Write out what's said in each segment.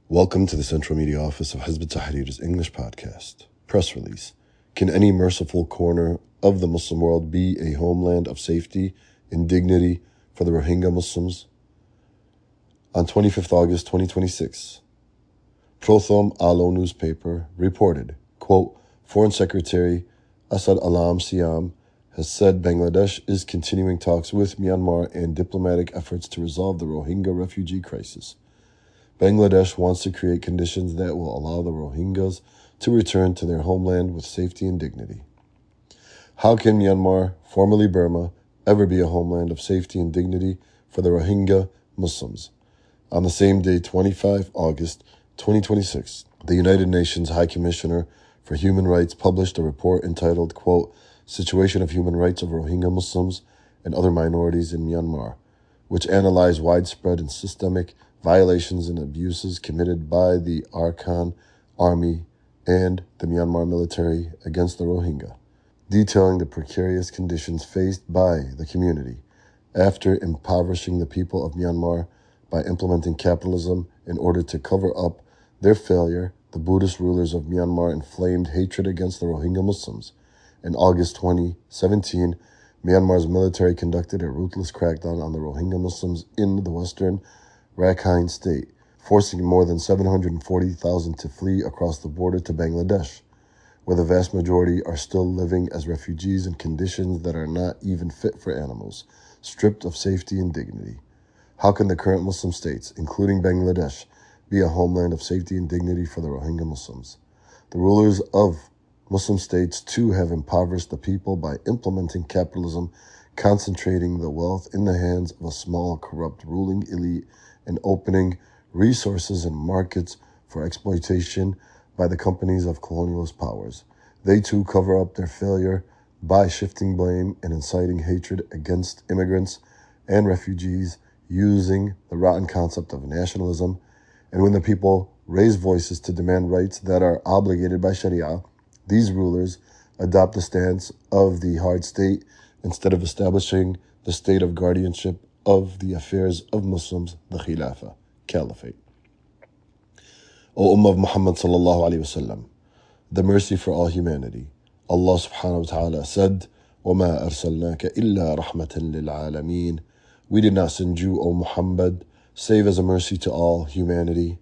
Welcome to the Central Media Office of Hizb ut-Tahrir's English podcast. Press release. Can any merciful corner of the Muslim world be a homeland of safety and dignity for the Rohingya Muslims? On 25th August 2026, Prothom Alo newspaper reported, quote, Foreign Secretary Asad Alam Siam has said Bangladesh is continuing talks with Myanmar and diplomatic efforts to resolve the Rohingya refugee crisis. Bangladesh wants to create conditions that will allow the Rohingyas to return to their homeland with safety and dignity. How can Myanmar, formerly Burma, ever be a homeland of safety and dignity for the Rohingya Muslims? On the same day, 25 August 2026, the United Nations High Commissioner for Human Rights published a report entitled, quote, Situation of Human Rights of Rohingya Muslims and Other Minorities in Myanmar, which analyzed widespread and systemic violations and abuses committed by the Arakan Army and the Myanmar military against the Rohingya, detailing the precarious conditions faced by the community after impoverishing the people of Myanmar by implementing capitalism in order to cover up their failure. The Buddhist rulers of Myanmar inflamed hatred against the Rohingya Muslims. In August 2017, Myanmar's military conducted a ruthless crackdown on the Rohingya Muslims in the western Rakhine State, forcing more than 740,000 to flee across the border to Bangladesh, where the vast majority are still living as refugees in conditions that are not even fit for animals, stripped of safety and dignity. How can the current Muslim states, including Bangladesh, be a homeland of safety and dignity for the Rohingya Muslims? The rulers of Muslim states, too, have impoverished the people by implementing capitalism, concentrating the wealth in the hands of a small, corrupt ruling elite, and opening resources and markets for exploitation by the companies of colonialist powers. They too cover up their failure by shifting blame and inciting hatred against immigrants and refugees using the rotten concept of nationalism. And when the people raise voices to demand rights that are obligated by Sharia, these rulers adopt the stance of the hard state instead of establishing the state of guardianship of the affairs of Muslims, the Khilafah, Caliphate. O Ummah of Muhammad sallallahu alayhi wasallam, the mercy for all humanity. Allah subhanahu wa ta'ala said, وَمَا أَرْسَلْنَاكَ إِلَّا رَحْمَةً لِلْعَالَمِينَ. We did not send you, O Muhammad, save as a mercy to all humanity.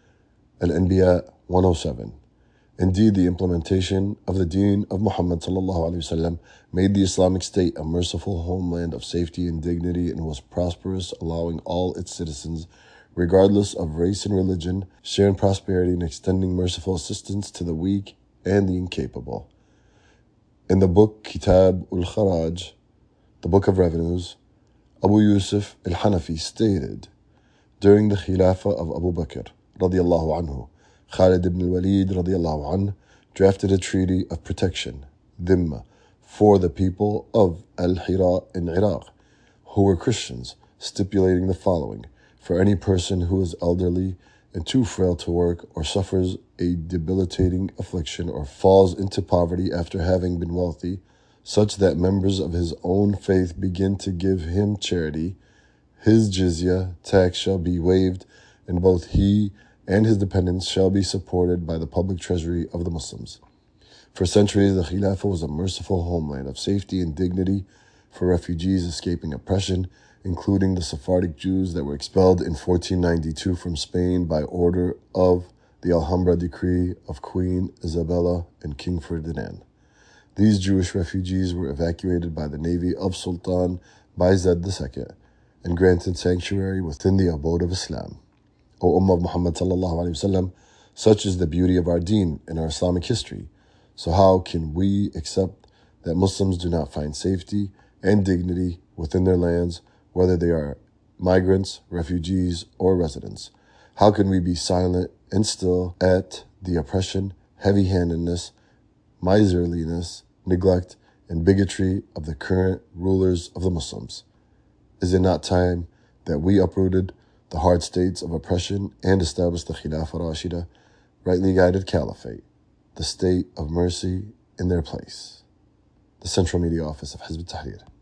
Al-Anbiya 107. Indeed, the implementation of the deen of Muhammad sallallahu alaihi wasallam made the Islamic State a merciful homeland of safety and dignity and was prosperous, allowing all its citizens, regardless of race and religion, share in prosperity and extending merciful assistance to the weak and the incapable. In the book Kitab ul-Kharaj, the Book of Revenues, Abu Yusuf al-Hanafi stated, during the Khilafah of Abu Bakr radiyallahu anhu, Khalid ibn al-Walid radiyallahu anhu drafted a treaty of protection, Dhimma, for the people of Al-Hira in Iraq, who were Christians, stipulating the following: for any person who is elderly and too frail to work, or suffers a debilitating affliction, or falls into poverty after having been wealthy, such that members of his own faith begin to give him charity, his jizya tax shall be waived, and both he and his dependents shall be supported by the public treasury of the Muslims. For centuries, the Khilafah was a merciful homeland of safety and dignity for refugees escaping oppression, including the Sephardic Jews that were expelled in 1492 from Spain by order of the Alhambra decree of Queen Isabella and King Ferdinand. These Jewish refugees were evacuated by the navy of Sultan Bayezid II and granted sanctuary within the abode of Islam. O Ummah of Muhammad sallallahu alayhi wasallam, such is the beauty of our deen and our Islamic history. So how can we accept that Muslims do not find safety and dignity within their lands, whether they are migrants, refugees, or residents? How can we be silent and still at the oppression, heavy-handedness, miserliness, neglect, and bigotry of the current rulers of the Muslims? Is it not time that we uprooted the hard states of oppression and established the Khilafah Rashida, rightly guided Caliphate, the state of mercy in their place? The Central Media Office of Hizb ut-Tahrir.